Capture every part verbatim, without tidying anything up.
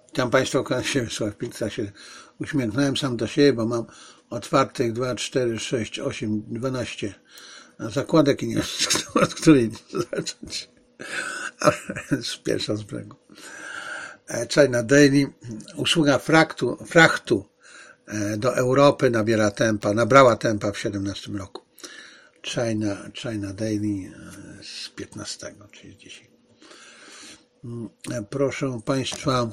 Witam Państwa, kocham się, Wiesław Pilca, się uśmiechnąłem sam do siebie, bo mam otwartych dwa, cztery, sześć, osiem, dwanaście zakładek i nie wiem, od której zacząć. Ale pierwsza z brzegu. China Daily, usługa frachtu, frachtu do Europy nabiera tempa, nabrała tempa w siedemnastym roku. China, China Daily z piętnastego, czyli dzisiaj. Proszę Państwa,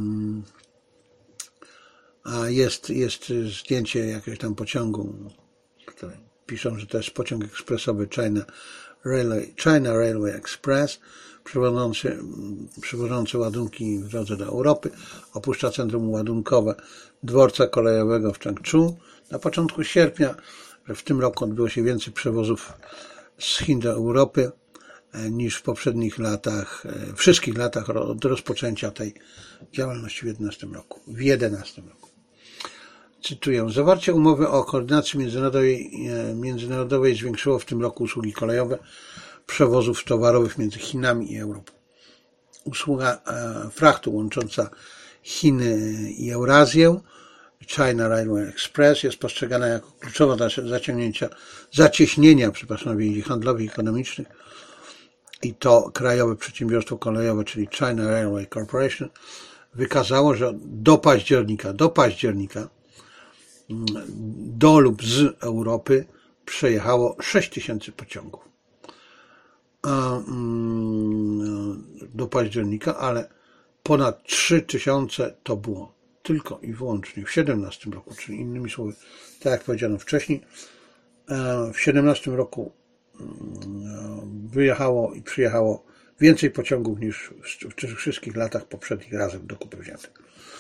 a jest, jest zdjęcie jakiegoś tam pociągu, które piszą, że to jest pociąg ekspresowy China Railway, China Railway Express, przewożący, przewożący ładunki w drodze do Europy, opuszcza centrum ładunkowe dworca kolejowego w Changchun. Na początku sierpnia, że w tym roku odbyło się więcej przewozów z Chin do Europy niż w poprzednich latach, wszystkich latach od rozpoczęcia tej działalności w jedenastym roku. W jedenastym roku. Cytuję. Zawarcie umowy o koordynacji międzynarodowej, międzynarodowej zwiększyło w tym roku usługi kolejowe przewozów towarowych między Chinami i Europą. Usługa frachtu łącząca Chiny i Eurazję, China Railway Express, jest postrzegana jako kluczowa dla zaciągnięcia, zacieśnienia, przepraszam, więzi handlowych i ekonomicznych. I to krajowe przedsiębiorstwo kolejowe, czyli China Railway Corporation, wykazało, że do października, do października do lub z Europy przejechało sześć tysięcy pociągów. A, do października, ale ponad trzy tysiące to było tylko i wyłącznie w siedemnastym roku, czyli innymi słowy, tak jak powiedziano wcześniej, w siedemnastym roku wyjechało i przyjechało więcej pociągów niż w tych wszystkich latach poprzednich razem do kupy wziętych.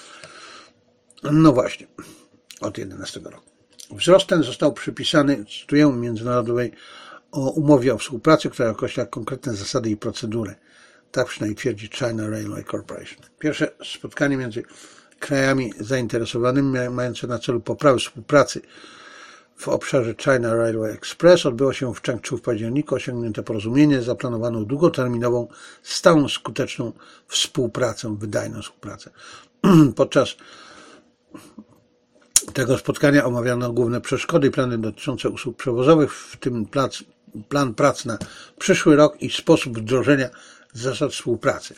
No właśnie, od jedenastego roku. Wzrost ten został przypisany, cytuję, międzynarodowej o umowie o współpracy, która określa konkretne zasady i procedury. Tak przynajmniej twierdzi China Railway Corporation. Pierwsze spotkanie między krajami zainteresowanymi mające na celu poprawę współpracy w obszarze China Railway Express odbyło się w Changchun w październiku. Osiągnięte porozumienie, zaplanowano długoterminową, stałą, skuteczną współpracę, wydajną współpracę. Podczas tego spotkania omawiano główne przeszkody i plany dotyczące usług przewozowych, w tym plac, plan prac na przyszły rok i sposób wdrożenia zasad współpracy.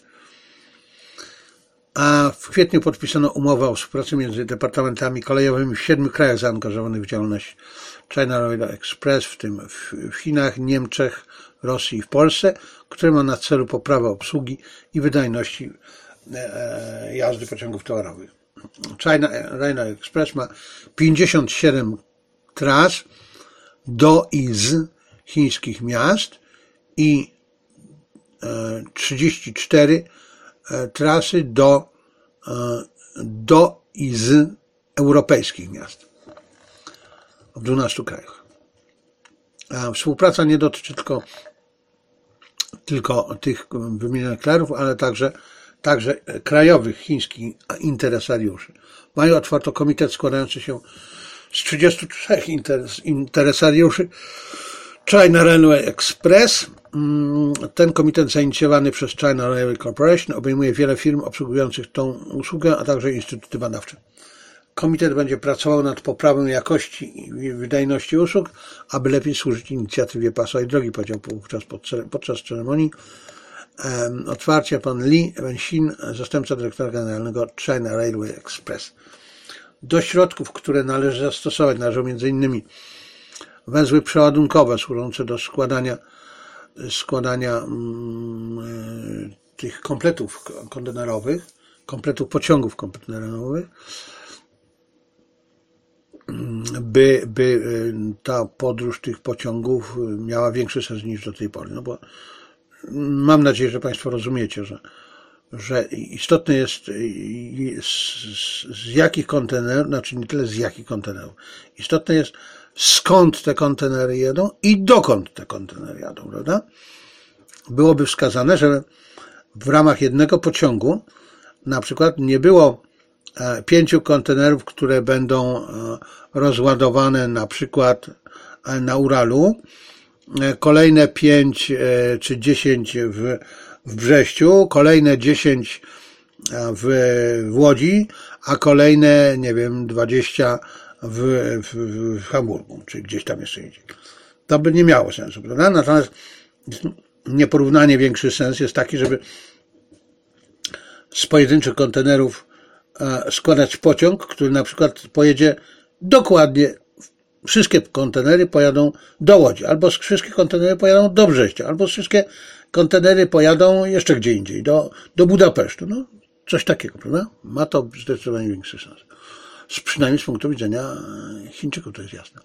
A w kwietniu podpisano umowę o współpracy między departamentami kolejowymi w siedmiu krajach zaangażowanych w działalność China Railway Express, w tym w Chinach, Niemczech, Rosji i w Polsce, które ma na celu poprawę obsługi i wydajności jazdy pociągów towarowych. China Railway Express ma pięćdziesiąt siedem tras do i z chińskich miast i trzydzieści cztery trasy do, do i z europejskich miast w dwunastu krajach. A współpraca nie dotyczy tylko, tylko tych wymienionych krajów, ale także, także krajowych chińskich interesariuszy. Mają otwarto komitet składający się z trzydziestu trzech interesariuszy China Railway Express. Ten komitet zainicjowany przez China Railway Corporation obejmuje wiele firm obsługujących tą usługę, a także instytuty badawcze. Komitet będzie pracował nad poprawą jakości i wydajności usług, aby lepiej służyć inicjatywie Pasowej Drogi, powiedział wówczas podczas ceremonii um, otwarcia pan Li Wenxin, zastępca dyrektora generalnego China Railway Express. Do środków, które należy zastosować, należą między innymi węzły przeładunkowe służące do składania składania mm, tych kompletów kontenerowych, kompletów pociągów kontenerowych, by, by ta podróż tych pociągów miała większy sens niż do tej pory. No bo mam nadzieję, że Państwo rozumiecie, że, że istotne jest z, z jakich kontenerów, znaczy nie tyle z jakich kontenerów, istotne jest skąd te kontenery jedą i dokąd te kontenery jadą, prawda? Byłoby wskazane, że w ramach jednego pociągu na przykład nie było pięciu kontenerów, które będą rozładowane na przykład na Uralu, kolejne pięć czy dziesięć w, w Brześciu, kolejne dziesięć w, w Łodzi, a kolejne, nie wiem, dwadzieścia w, w, w Hamburgu, czy gdzieś tam jeszcze idzie. To by nie miało sensu, prawda? Natomiast nieporównanie większy sens jest taki, żeby z pojedynczych kontenerów składać pociąg, który na przykład pojedzie dokładnie, wszystkie kontenery pojadą do Łodzi, albo wszystkie kontenery pojadą do Brześcia, albo wszystkie kontenery pojadą jeszcze gdzie indziej, do, do Budapesztu. No, coś takiego, prawda? Ma to zdecydowanie większy sens. Przynajmniej z punktu widzenia Chińczyków to jest jasne.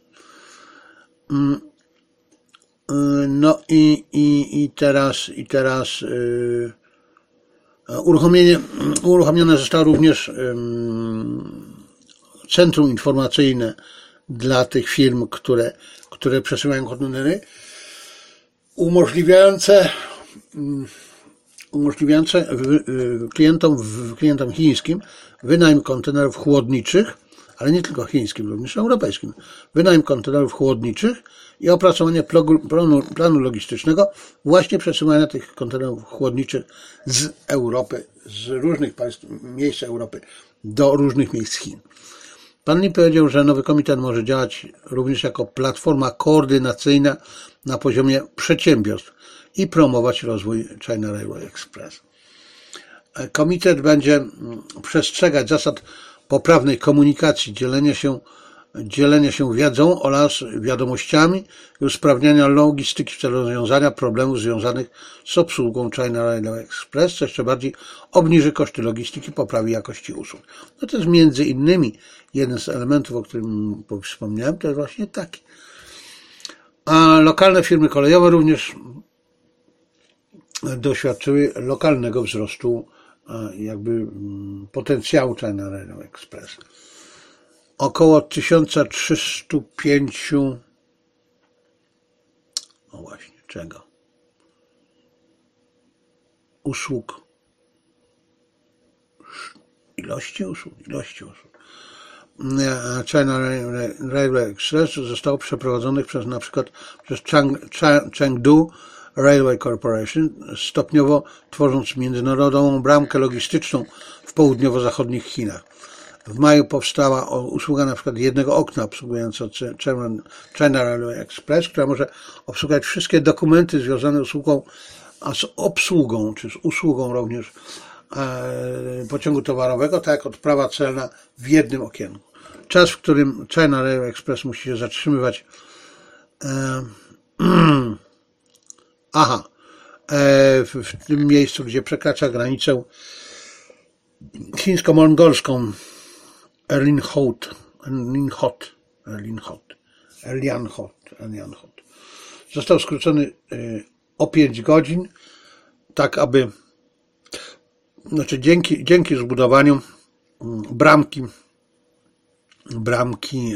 No i, i, i teraz, i teraz yy, uruchomienie, uruchomione zostało również yy, centrum informacyjne dla tych firm, które, które przesyłają kontenery, umożliwiające, umożliwiające klientom, klientom chińskim wynajem kontenerów chłodniczych, ale nie tylko chińskim, również europejskim, wynajem kontenerów chłodniczych i opracowanie planu, planu logistycznego właśnie przesyłania tych kontenerów chłodniczych z Europy, z różnych państw, miejsc Europy do różnych miejsc Chin. Pan Li powiedział, że nowy komitet może działać również jako platforma koordynacyjna na poziomie przedsiębiorstw i promować rozwój China Railway Express. Komitet będzie przestrzegać zasad poprawnej komunikacji, dzielenia się, dzielenia się wiedzą oraz wiadomościami i usprawniania logistyki w celu rozwiązania problemów związanych z obsługą China Railway Express, co jeszcze bardziej obniży koszty logistyki, poprawi jakości usług. No to jest między innymi jeden z elementów, o którym wspomniałem, to jest właśnie taki. A lokalne firmy kolejowe również doświadczyły lokalnego wzrostu jakby potencjału China Railway Express. Około tysiąc trzysta pięć, no właśnie, czego? Usług. Ilości usług, ilości usług. China Railway Express zostało przeprowadzonych przez na przykład przez Chengdu Railway Corporation, stopniowo tworząc międzynarodową bramkę logistyczną w południowo-zachodnich Chinach. W maju powstała usługa na przykład jednego okna obsługująca China Railway Express, która może obsługiwać wszystkie dokumenty związane z usługą, a z obsługą, czy z usługą również e, pociągu towarowego, tak jak odprawa celna w jednym okienku. Czas, w którym China Railway Express musi się zatrzymywać e, aha, e, w, w tym miejscu, gdzie przekracza granicę chińsko-mongolską Erlinhot, Erlinhot, Erlinhot, Erlianhot, Erlianhot. Został skrócony o pięć godzin, tak aby, znaczy dzięki, dzięki zbudowaniu bramki, bramki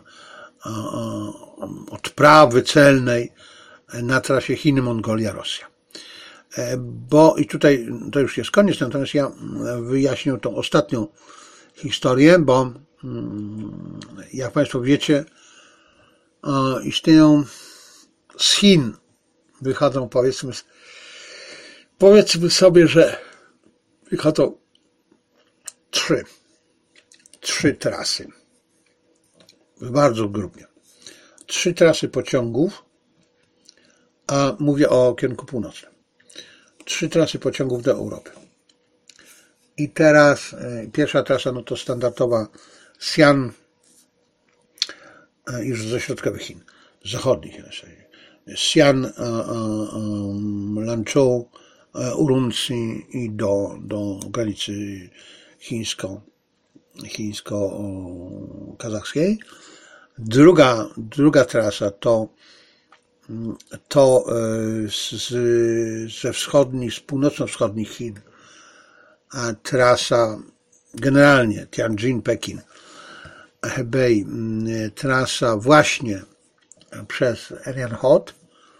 odprawy celnej na trasie Chiny, Mongolia, Rosja. Bo i tutaj to już jest koniec, natomiast ja wyjaśnię tą ostatnią historię, bo jak Państwo wiecie, istnieją z Chin, wychodzą powiedzmy, powiedzmy sobie, że wychodzą trzy, trzy trasy, bardzo grubnie, trzy trasy pociągów, a mówię o kierunku północnym, trzy trasy pociągów do Europy. I teraz pierwsza trasa, no to standardowa Xi'an, już ze środkowych Chin, z zachodnich Xi'an, Lanzhou, Urumqi i do, do granicy chińsko, chińsko-kazachskiej. Druga, druga trasa to, to z, ze wschodnich, z północno-wschodnich Chin, a trasa generalnie Tianjin-Pekin, Hebei, trasa właśnie przez Erlianhot,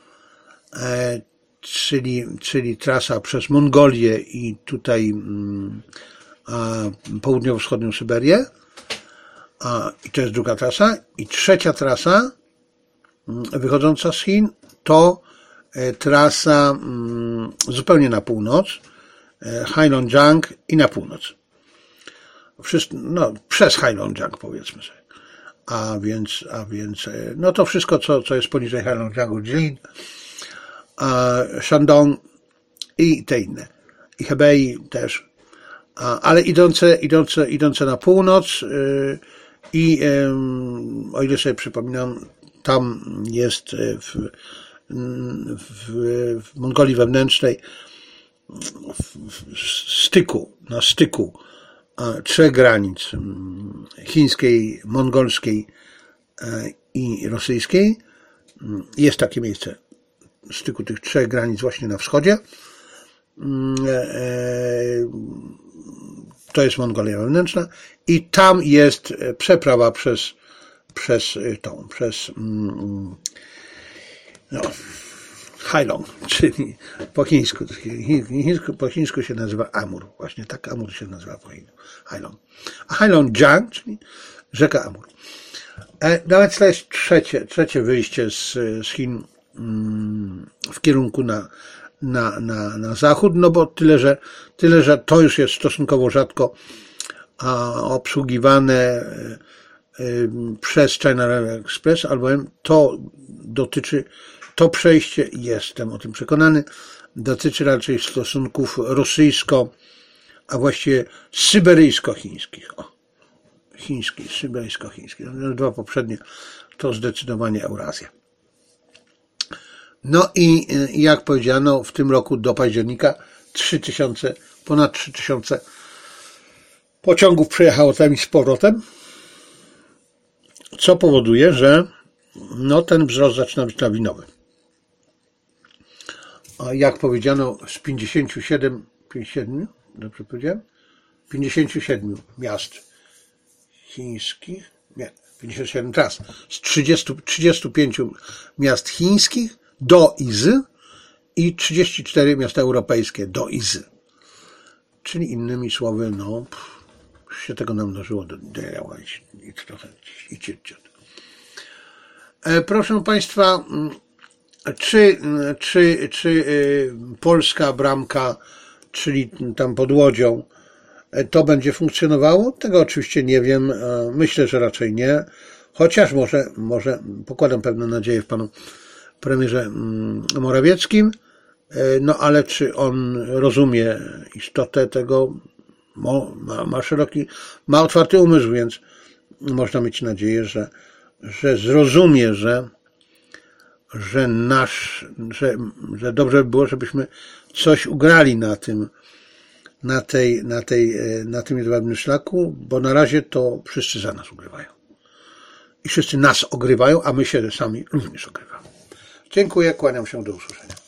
czyli, czyli trasa przez Mongolię i tutaj południowo-wschodnią Syberię. I to jest druga trasa. I trzecia trasa wychodząca z Chin to trasa zupełnie na północ, Heilongjiang i na północ. Wszystko, no, przez Heilongjiang powiedzmy sobie. A więc, a więc, no to wszystko, co, co jest poniżej Heilongjiangu, Jilin, Shandong i te inne. I Hebei też. Ale idące, idące, idące na północ i o ile sobie przypominam, tam jest w, w, w Mongolii wewnętrznej w styku, na styku trzech granic chińskiej, mongolskiej i rosyjskiej. Jest takie miejsce styku tych trzech granic właśnie na wschodzie. To jest Mongolia wewnętrzna i tam jest przeprawa przez, przez tą, przez no, Heilong, czyli po chińsku, po chińsku się nazywa Amur, właśnie tak Amur się nazywa po chińsku, Heilong. A Heilongjiang, czyli rzeka Amur. No więc to jest trzecie, trzecie wyjście z, z Chin w kierunku na, na, na, na zachód, no bo tyle, że, tyle, że to już jest stosunkowo rzadko a, obsługiwane przez China Railway Express, albowiem to dotyczy, to przejście, jestem o tym przekonany, dotyczy raczej stosunków rosyjsko, a właściwie syberyjsko-chińskich. O, chiński, syberyjsko-chiński. Dwa poprzednie to zdecydowanie Eurazja. No i jak powiedziano, w tym roku do października trzy tysiące, ponad trzy tysiące pociągów przejechało tam i z powrotem, co powoduje, że no, ten wzrost zaczyna być lawinowy. A jak powiedziano, z pięćdziesięciu siedmiu, pięćdziesięciu siedmiu, dobrze powiedziałem? pięćdziesięciu siedmiu miast chińskich, nie, pięćdziesiąt siedem teraz, z trzydziestu, trzydziestu pięciu miast chińskich do Izy i trzydzieści cztery miasta europejskie do Izy. Czyli innymi słowy, no, pff, się tego namnożyło do, do jała i, i trochę i ciut, ciut. E, proszę Państwa, czy, czy, czy y, polska bramka, czyli tam pod Łodzią, to będzie funkcjonowało? Tego oczywiście nie wiem. Myślę, że raczej nie. Chociaż może, może pokładam pewne nadzieje w panu premierze Morawieckim. No ale czy on rozumie istotę tego? Ma, ma szeroki, ma otwarty umysł, więc można mieć nadzieję, że, że zrozumie, że, że nasz, że, że dobrze by było, żebyśmy coś ugrali na tym, na tej, na tej, na tym jedwabnym szlaku, bo na razie to wszyscy za nas ugrywają. I wszyscy nas ogrywają, a my się sami również ogrywamy. Dziękuję, kłaniam się, do usłyszenia.